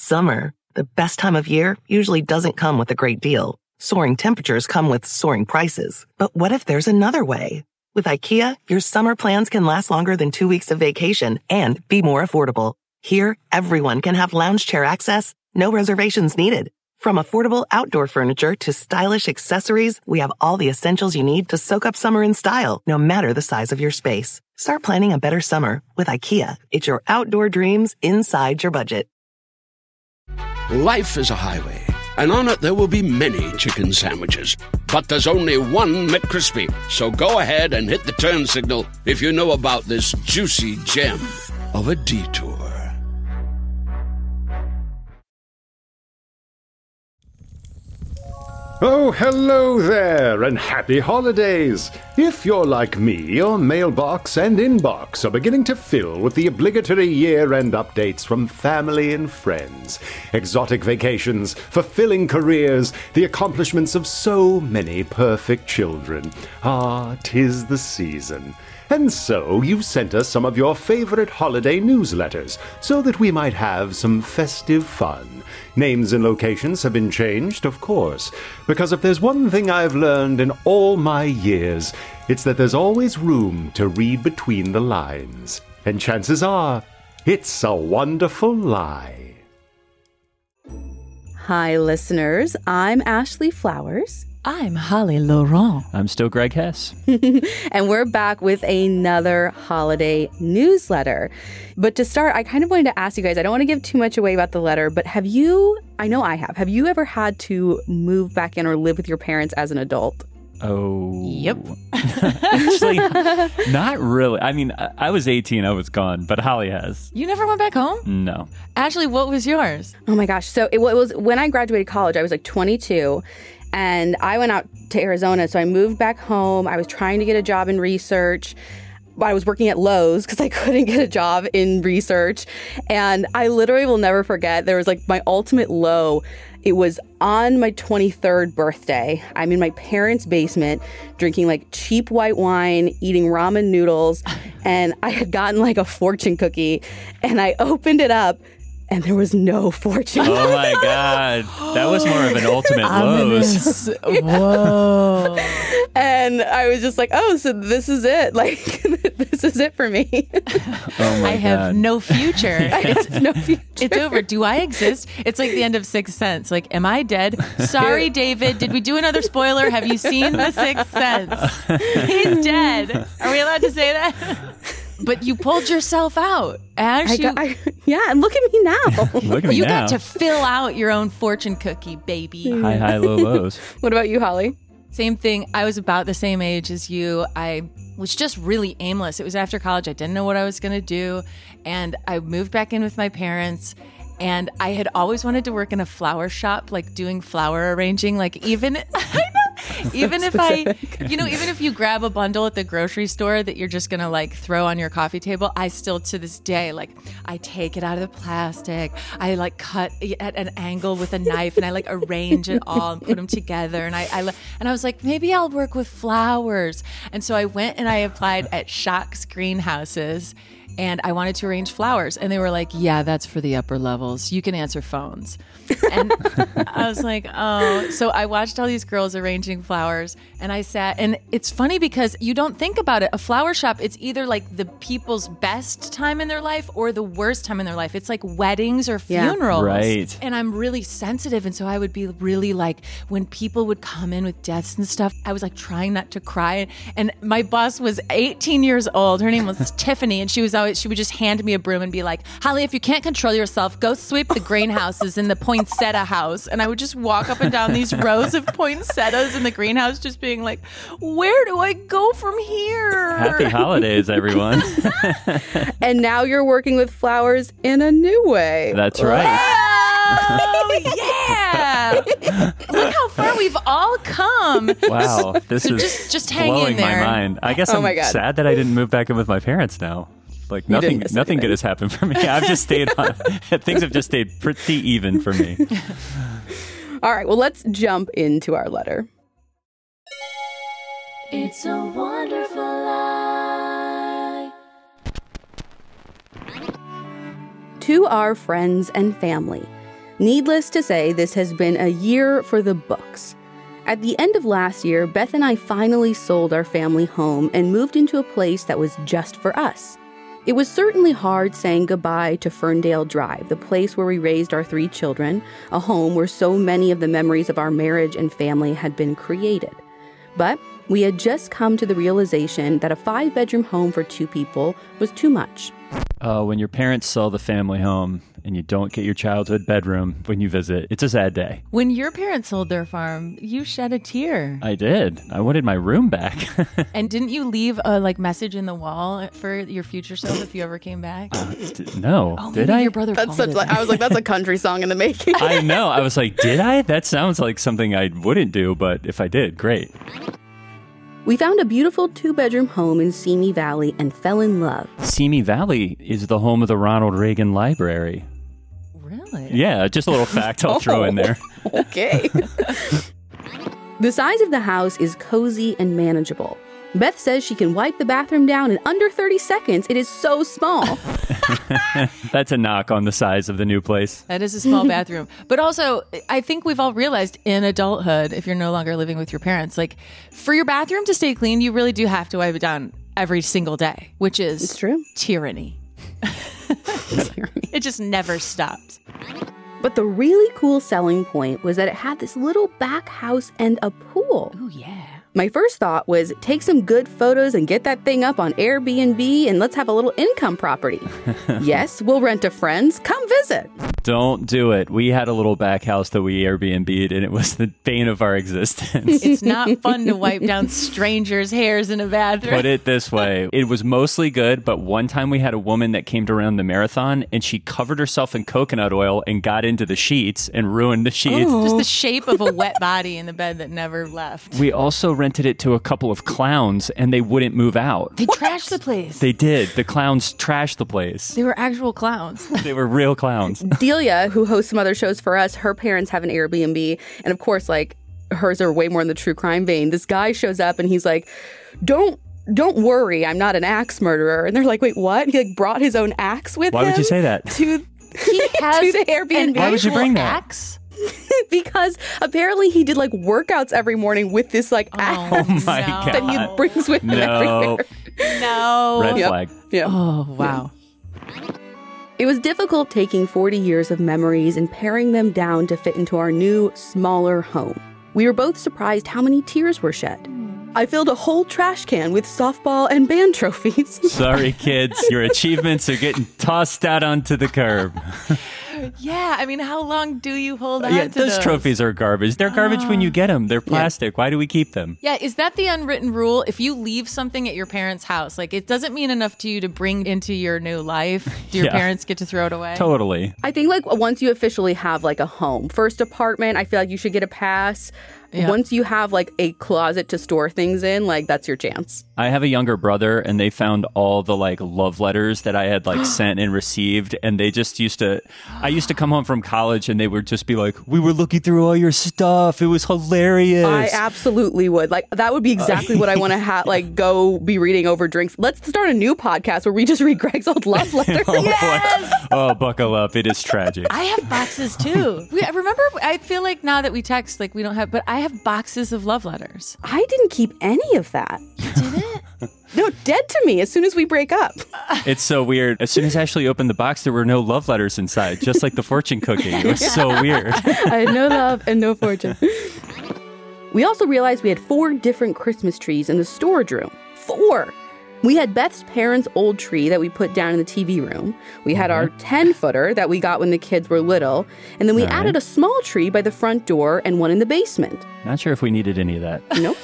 Summer, the best time of year, usually doesn't come with a great deal. Soaring temperatures come with soaring prices. But what if there's another way? With IKEA, your summer plans can last longer than 2 weeks of vacation and be more affordable. Here, everyone can have lounge chair access, no reservations needed. From affordable outdoor furniture to stylish accessories, we have all the essentials you need to soak up summer in style, no matter the size of your space. Start planning a better summer with IKEA. It's your outdoor dreams inside your budget. Life is a highway, and on it there will be many chicken sandwiches. But there's only one McCrispy. So go ahead and hit the turn signal if you know about this juicy gem of a detour. Oh, hello there, and happy holidays! If you're like me, your mailbox and inbox are beginning to fill with the obligatory year-end updates from family and friends. Exotic vacations, fulfilling careers, the accomplishments of so many perfect children. Ah, 'tis the season. And so you've sent us some of your favorite holiday newsletters so that we might have some festive fun. Names and locations have been changed, of course, because if there's one thing I've learned in all my years, it's that there's always room to read between the lines. And chances are, it's a wonderful lie. Hi, listeners. I'm Ashley Flowers. I'm Holly Laurent. I'm still Greg Hess. And we're back with another holiday newsletter. But to start, I kind of wanted to ask you guys, I don't want to give too much away about the letter, but have you ever had to move back in or live with your parents as an adult? Oh. Yep. Actually, not really. I mean, I was 18, I was gone, but Holly has. You never went back home? No. Ashley, what was yours? Oh my gosh. So it was when I graduated college, I was like 22. And I went out to Arizona, so I moved back home. I was trying to get a job in research. I was working at Lowe's because I couldn't get a job in research. And I literally will never forget, there was like my ultimate low. It was on my 23rd birthday. I'm in my parents' basement drinking like cheap white wine, eating ramen noodles. And I had gotten like a fortune cookie. And I opened it up. And there was no fortune. Oh my God. That was more of an ultimate lows. Whoa. And I was just like, oh, so this is it. Like, this is it for me. Oh my I have God. no future. It's no future. It's over. Do I exist? It's like the end of Sixth Sense. Like, am I dead? Sorry, David. Did we do another spoiler? Have you seen The Sixth Sense? He's dead. Are we allowed to say that? But you pulled yourself out, Ash. Yeah, and look at me now. Look at me You now. got to fill out your own fortune cookie, baby. High, low, lows. What about you, Holly? Same thing. I was about the same age as you. I was just really aimless. It was after college. I didn't know what I was going to do. And I moved back in with my parents. And I had always wanted to work in a flower shop, like doing flower arranging. Like even, I know. Even if you grab a bundle at the grocery store that you're just going to like throw on your coffee table, I still to this day, like I take it out of the plastic. I like cut at an angle with a knife and I like arrange it all and put them together. And I was like, maybe I'll work with flowers. And so I went and I applied at Shock's greenhouses and I wanted to arrange flowers. And they were like, yeah, that's for the upper levels. You can answer phones. And I was like, oh. So I watched all these girls arranging flowers and I sat. And it's funny because you don't think about it. A flower shop, it's either like the people's best time in their life or the worst time in their life. It's like weddings or funerals. Right. And I'm really sensitive. And so I would be really like, when people would come in with deaths and stuff, I was like trying not to cry. And my boss was 18 years old. Her name was Tiffany. And she would just hand me a broom and be like, Holly, if you can't control yourself, go sweep the greenhouses in the poinsettia house. And I would just walk up and down these rows of poinsettias in the greenhouse, just being like, where do I go from here? Happy holidays, everyone. And now you're working with flowers in a new way. That's right. Oh, yeah. Look how far we've all come. Wow. This So is just hang in blowing my there. mind. I guess Oh I'm my God. sad that I didn't move back in with my parents now. Like didn't nothing miss good anything. has happened for me. I've just stayed on. Things have just stayed pretty even for me. All right, well, let's jump into our letter. It's a wonderful life. To our friends and family, Needless to say, this has been a year for the books. At the end of last year, Beth and I finally sold our family home and moved into a place that was just for us. It was certainly hard saying goodbye to Ferndale Drive, the place where we raised our 3 children, a home where so many of the memories of our marriage and family had been created. But we had just come to the realization that a 5-bedroom home for 2 people was too much. When your parents sell the family home and you don't get your childhood bedroom when you visit, it's a sad day. When your parents sold their farm, you shed a tear. I did. I wanted my room back. And didn't you leave a message in the wall for your future self if you ever came back? No. Oh, did maybe I? your brother That's called such it. I was like, that's a country song in the making. I know. I was like, did I? That sounds like something I wouldn't do, but if I did, great. We found a beautiful 2-bedroom home in Simi Valley and fell in love. Simi Valley is the home of the Ronald Reagan Library. Really? Yeah, just a little fact I'll throw in there. Okay. The size of the house is cozy and manageable. Beth says she can wipe the bathroom down in under 30 seconds. It is so small. That's a knock on the size of the new place. That is a small bathroom. But also, I think we've all realized in adulthood, if you're no longer living with your parents, for your bathroom to stay clean, you really do have to wipe it down every single day, which is It's true. tyranny. It just never stops. But the really cool selling point was that it had this little back house and a pool. Oh, yeah. My first thought was take some good photos and get that thing up on Airbnb and let's have a little income property. Yes, we'll rent to friends. Come visit. Don't do it. We had a little back house that we Airbnb'd, and it was the bane of our existence. It's not fun to wipe down strangers' hairs in a bathroom. Put it this way. It was mostly good, but one time we had a woman that came to run the marathon, and she covered herself in coconut oil and got into the sheets and ruined the sheets. Just the shape of a wet body in the bed that never left. We also rented it to a couple of clowns, and they wouldn't move out. They trashed the place. They did. The clowns trashed the place. They were actual clowns. They were real clowns. Delia, who hosts some other shows for us, her parents have an Airbnb. And of course, hers are way more in the true crime vein. This guy shows up and he's like, don't worry, I'm not an axe murderer. And they're like, wait, what? He brought his own axe with him. Why would you say that? To He has the Airbnb. Why would you bring that? Axe? Because apparently he did workouts every morning with this axe Oh my God. that he brings with him No. everywhere. No. Red Yep. flag. Yeah. Oh, wow. It was difficult taking 40 years of memories and paring them down to fit into our new, smaller home. We were both surprised how many tears were shed. I filled a whole trash can with softball and band trophies. Sorry, kids. Your achievements are getting tossed out onto the curb. Yeah, I mean, how long do you hold on Yeah, to those trophies are garbage. They're garbage when you get them. They're plastic. Why do we keep them? Yeah, is that the unwritten rule? If you leave something at your parents' house, it doesn't mean enough to you to bring into your new life. Do your Yeah. parents get to throw it away? Totally. I think once you officially have a home, first apartment, I feel like you should get a pass. Yeah. Once you have a closet to store things in, that's your chance. I have a younger brother, and they found all the love letters that I had sent and received, and they just I used to come home from college, and they would just be like, "We were looking through all your stuff. It was hilarious." I absolutely would. That would be exactly what I want to go be reading over drinks. Let's start a new podcast where we just read Greg's old love letters. Oh, buckle up! It is tragic. I have boxes too. I feel like now that we text, we don't have, but I have boxes of love letters. I didn't keep any of that. You didn't? No, dead to me as soon as we break up. It's so weird. As soon as Ashley opened the box, there were no love letters inside, just like the fortune cookie. It was so weird. I had no love and no fortune. We also realized we had 4 different Christmas trees in the storage room. 4! We had Beth's parents' old tree that we put down in the TV room. We had our 10-footer that we got when the kids were little. And then we added a small tree by the front door and one in the basement. Not sure if we needed any of that. Nope.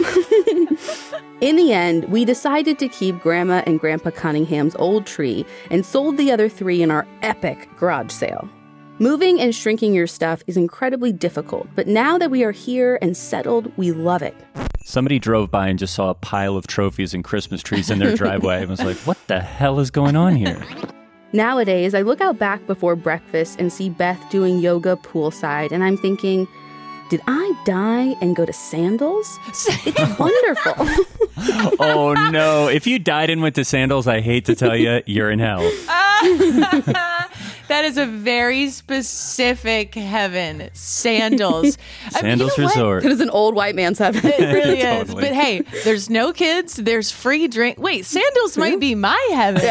In the end, we decided to keep Grandma and Grandpa Cunningham's old tree and sold the other 3 in our epic garage sale. Moving and shrinking your stuff is incredibly difficult, but now that we are here and settled, we love it. Somebody drove by and just saw a pile of trophies and Christmas trees in their driveway and was like, what the hell is going on here? Nowadays, I look out back before breakfast and see Beth doing yoga poolside, and I'm thinking, did I die and go to Sandals? It's wonderful. Oh, no. If you died and went to Sandals, I hate to tell you, you're in hell. That is a very specific heaven. Sandals. Sandals you know what? Resort. It is an old white man's heaven. It really is. Totally. But hey, there's no kids. There's free drink. Wait, Sandals might be my heaven.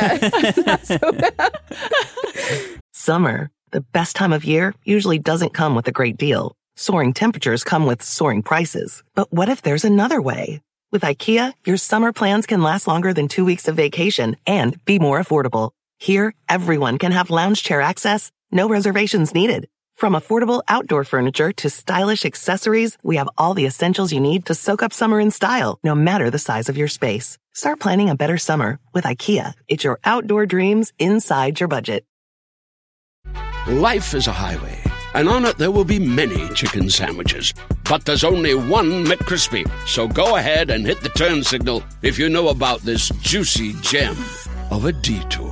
Summer, the best time of year, usually doesn't come with a great deal. Soaring temperatures come with soaring prices. But what if there's another way? With IKEA, your summer plans can last longer than 2 weeks of vacation and be more affordable. Here, everyone can have lounge chair access, no reservations needed. From affordable outdoor furniture to stylish accessories, we have all the essentials you need to soak up summer in style, no matter the size of your space. Start planning a better summer with IKEA. It's your outdoor dreams inside your budget. Life is a highway, and on it there will be many chicken sandwiches. But there's only one McCrispy. So go ahead and hit the turn signal if you know about this juicy gem of a detour.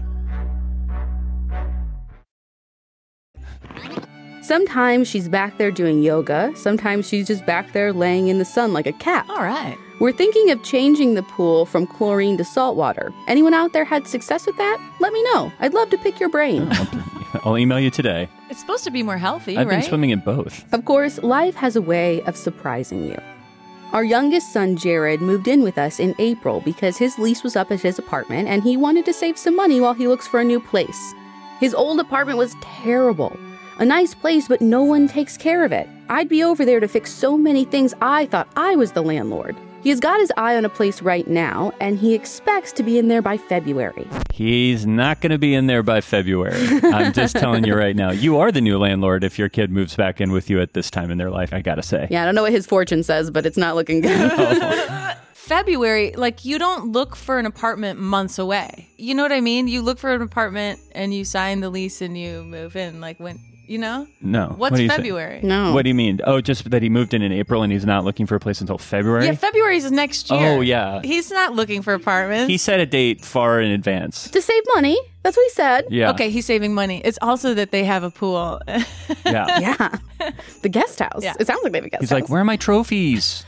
Sometimes she's back there doing yoga. Sometimes she's just back there laying in the sun like a cat. All right. We're thinking of changing the pool from chlorine to salt water. Anyone out there had success with that? Let me know. I'd love to pick your brain. I'll email you today. It's supposed to be more healthy, I've right? been swimming in both. Of course, life has a way of surprising you. Our youngest son, Jared, moved in with us in April because his lease was up at his apartment and he wanted to save some money while he looks for a new place. His old apartment was terrible. A nice place, but no one takes care of it. I'd be over there to fix so many things I thought I was the landlord. He has got his eye on a place right now, and he expects to be in there by February. He's not going to be in there by February. I'm just telling you right now. You are the new landlord if your kid moves back in with you at this time in their life, I got to say. Yeah, I don't know what his fortune says, but it's not looking good. February, like, you don't look for an apartment months away. You know what I mean? You look for an apartment and you sign the lease and you move in, like, when, you know? No. What's What do you say? February? No. What do you mean? Oh, just that he moved in April and he's not looking for a place until February? Yeah, February's next year. Oh, yeah. He's not looking for apartments. He set a date far in advance. To save money. That's what he said. Yeah. Okay, he's saving money. It's also that they have a pool. Yeah. Yeah. The guest house. Yeah. It sounds like they have a guest He's house. like, where are my trophies?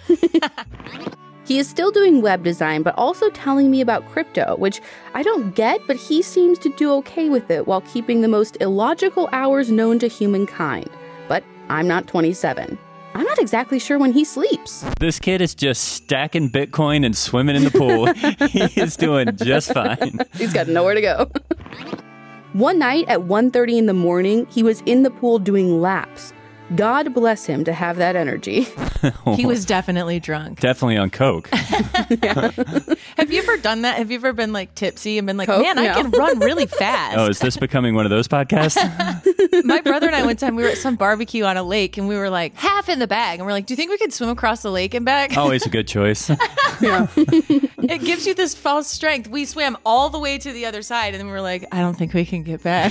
He is still doing web design, but also telling me about crypto, which I don't get, but he seems to do okay with it while keeping the most illogical hours known to humankind. But I'm not 27. I'm not exactly sure when he sleeps. This kid is just stacking Bitcoin and swimming in the pool. He is doing just fine. He's got nowhere to go. One night at 1:30 in the morning, he was in the pool doing laps. God bless him to have that energy. He was definitely drunk. Definitely on coke. Have you ever done that? Have you ever been like tipsy and been like, Coke? man, I No. can run really fast? Oh, is this becoming one of those podcasts? My brother and I one time, we were at some barbecue on a lake and we were like half in the bag. And we're like, do you think we could swim across the lake and back? Always a good choice. It gives you this false strength. We swam all the way to the other side and then we were like, I don't think we can get back.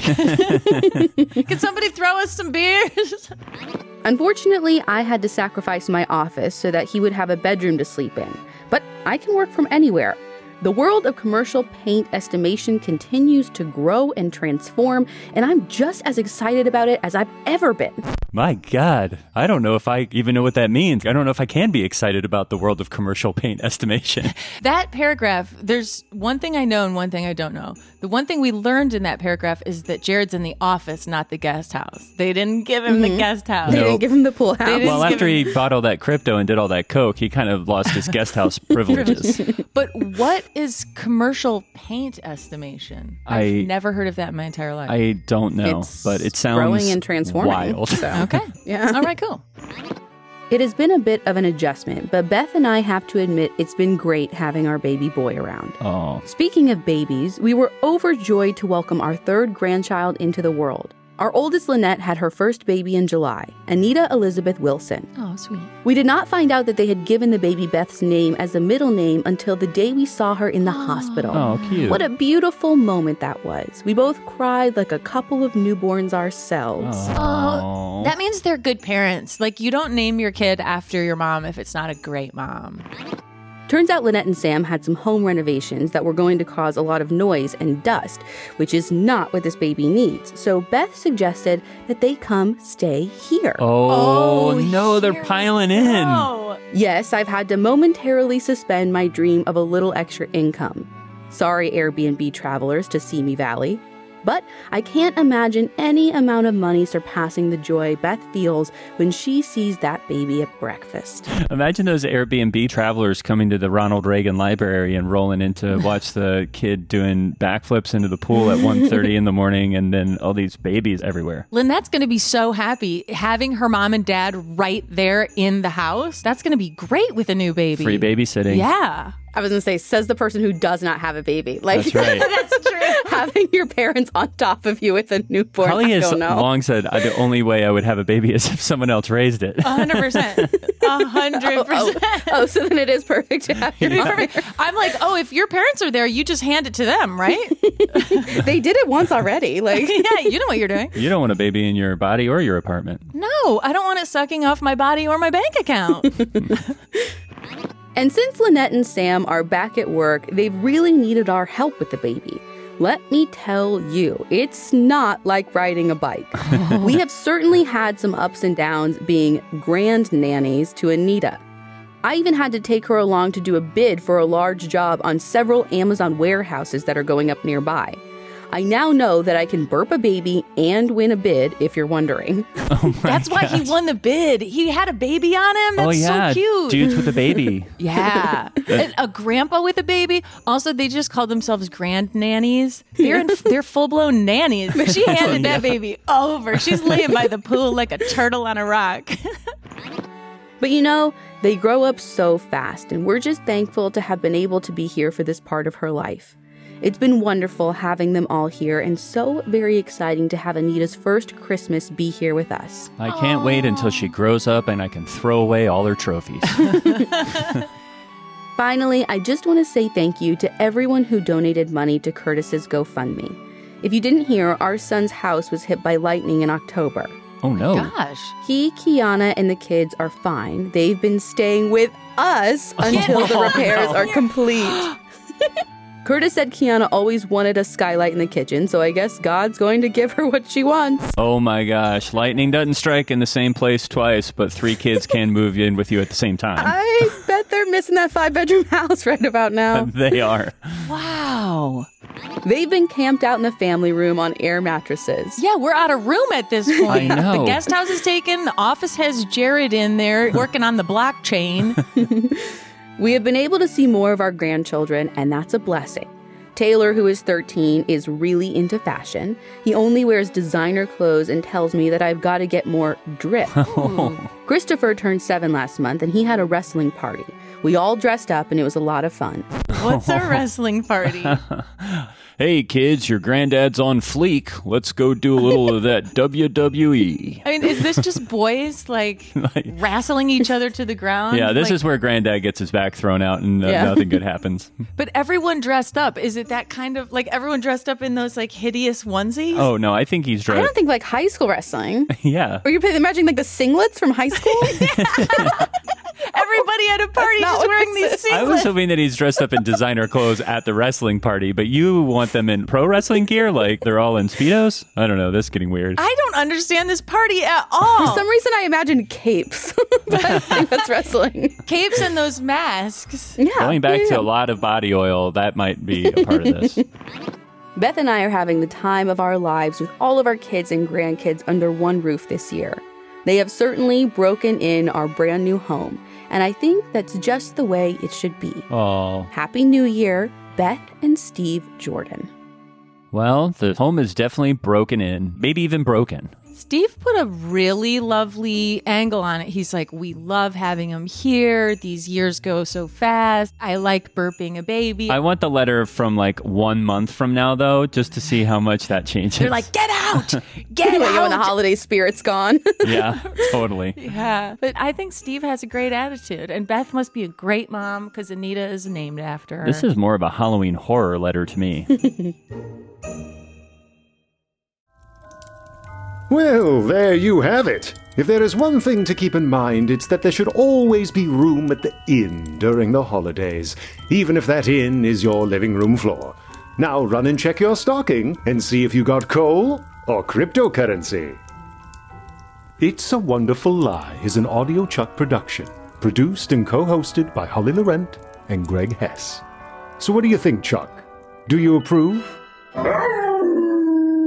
Can somebody throw us some beers? Unfortunately, I had to sacrifice my office so that he would have a bedroom to sleep in. But I can work from anywhere. The world of commercial paint estimation continues to grow and transform, and I'm just as excited about it as I've ever been. My God. I don't know if I even know what that means. I don't know if I can be excited about the world of commercial paint estimation. That paragraph, there's one thing I know and one thing I don't know. The one thing we learned in that paragraph is that Jared's in the office, not the guest house. They didn't give him the guest house. They No. didn't give him the pool house. didn't. Well, give after he bought all that crypto and did all that coke, he kind of lost his guest house privileges. But what is commercial paint estimation? I- I've never heard of that in my entire life. I don't know, It's but it sounds growing and transforming. wild. So. Okay. Yeah. All right, cool. It has been a bit of an adjustment, but Beth and I have to admit it's been great having our baby boy around. Oh, Speaking of babies, we were overjoyed to welcome our third grandchild into the world. Our oldest Lynette had her first baby in July, Anita Elizabeth Wilson. Oh, sweet. We did not find out that they had given the baby Beth's name as a middle name until the day we saw her in the hospital. Oh, cute. What a beautiful moment that was. We both cried like a couple of newborns ourselves. Oh, that means they're good parents. Like, you don't name your kid after your mom if it's not a great mom. Turns out Lynette and Sam had some home renovations that were going to cause a lot of noise and dust, which is not what this baby needs. So Beth suggested that they come stay here. Oh, no, they're piling in. Oh, Yes, I've had to momentarily suspend my dream of a little extra income. Sorry, Airbnb travelers to Simi Valley. But I can't imagine any amount of money surpassing the joy Beth feels when she sees that baby at breakfast. Imagine those Airbnb travelers coming to the Ronald Reagan Library and rolling in to watch the kid doing backflips into the pool at 1:30 in the morning, and then all these babies everywhere. Lynette's going to be so happy having her mom and dad right there in the house. That's going to be great with a new baby. Free babysitting. Yeah. I was going to say, says the person who does not have a baby. Like, That's right. That's true. having your parents on top of you with a newborn, Holly I has don't know. long said, the only way I would have a baby is if someone else raised it. 100%. 100%. Oh, so then it is perfect to have your Perfect. I'm like, oh, if your parents are there, you just hand it to them, right? They did it once already. Like, Yeah, you know what you're doing. You don't want a baby in your body or your apartment. No, I don't want it sucking off my body or my bank account. And since Lynette and Sam are back at work, they've really needed our help with the baby. Let me tell you, it's not like riding a bike. We have certainly had some ups and downs being grand nannies to Anita. I even had to take her along to do a bid for a large job on several Amazon warehouses that are going up nearby. I now know that I can burp a baby and win a bid, if you're wondering. That's why he won the bid. He had a baby on him. That's so cute. Dudes with a baby. Yeah. And a grandpa with a baby. Also, they just call themselves grand nannies. They're full-blown nannies. She handed that baby over. She's laying by the pool like a turtle on a rock. But you know, they grow up so fast, and we're just thankful to have been able to be here for this part of her life. It's been wonderful having them all here, and so very exciting to have Anita's first Christmas be here with us. I can't wait until she grows up and I can throw away all her trophies. Finally, I just want to say thank you to everyone who donated money to Curtis's GoFundMe. If you didn't hear, our son's house was hit by lightning in October. Oh, no. Gosh. He, Kiana, and the kids are fine. They've been staying with us until the repairs are complete. Curtis said Kiana always wanted a skylight in the kitchen, so I guess God's going to give her what she wants. Oh, my gosh. Lightning doesn't strike in the same place twice, but 3 kids can move in with you at the same time. I bet they're missing that 5-bedroom house right about now. They are. Wow. They've been camped out in the family room on air mattresses. Yeah, we're out of room at this point. I know. The guest house is taken. The office has Jared in there working on the blockchain. We have been able to see more of our grandchildren, and that's a blessing. Taylor, who is 13, is really into fashion. He only wears designer clothes and tells me that I've got to get more drip. Christopher turned 7 last month, and he had a wrestling party. We all dressed up, and it was a lot of fun. What's a wrestling party? Hey, kids, your granddad's on fleek. Let's go do a little of that WWE. I mean, is this just boys, like wrestling each other to the ground? Yeah, this Like, is where granddad gets his back thrown out and nothing good happens. But everyone dressed up. Is it that kind of, like, everyone dressed up in those, like, hideous onesies? Oh, no, I think he's I dressed. don't think like high school wrestling. Yeah. Or you're imagining like the singlets from high school? Everybody at a party not just what wearing this these is. I was singlets. hoping that he's dressed up in designer clothes at the wrestling party, but you want them in pro wrestling gear? Like they're all in Speedos? I don't know. This is getting weird. I don't understand this party at all. For some reason, I imagined capes. But I think that's wrestling. Capes and those masks. Yeah. Going back yeah. to a lot of body oil, that might be a part of this. Beth and I are having the time of our lives with all of our kids and grandkids under one roof this year. They have certainly broken in our brand new home, and I think that's just the way it should be. Oh. Happy New Year, Beth and Steve Jordan. Well, the home is definitely broken in, maybe even broken. Steve put a really lovely angle on it. He's like, we love having him here. These years go so fast. I like burping a baby. I want the letter from like 1 month from now, though, just to see how much that changes. They're like, get out! Get Like when the out! holiday spirit's gone. Yeah, totally. Yeah. But I think Steve has a great attitude. And Beth must be a great mom because Anita is named after her. This is more of a Halloween horror letter to me. Well, there you have it. If there is one thing to keep in mind, it's that there should always be room at the inn during the holidays, even if that inn is your living room floor. Now run and check your stocking and see if you got coal or cryptocurrency. It's a Wonderful Lie is an Audio Chuck production, produced and co-hosted by Holly Laurent and Greg Hess. So what do you think, Chuck? Do you approve?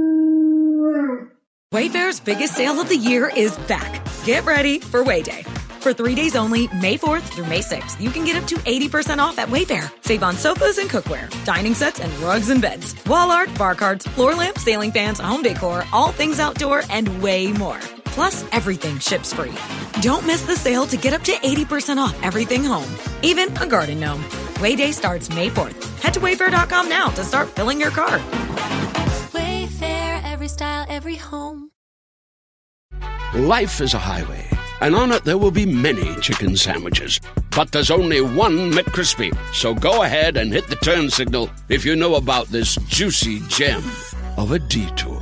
Wayfair's biggest sale of the year is back. Get ready for Wayday. For 3 days only, May 4th through May 6th, you can get up to 80% off at Wayfair. Save on sofas and cookware, dining sets and rugs and beds, wall art, bar cards, floor lamps, ceiling fans, home decor, all things outdoor, and way more. Plus, everything ships free. Don't miss the sale to get up to 80% off everything home, even a garden gnome. Wayday starts May 4th. Head to wayfair.com now to start filling your cart. Wayfair, every style, every home. Life is a highway, and on it there will be many chicken sandwiches. But there's only one McCrispy. So go ahead and hit the turn signal if you know about this juicy gem of a detour.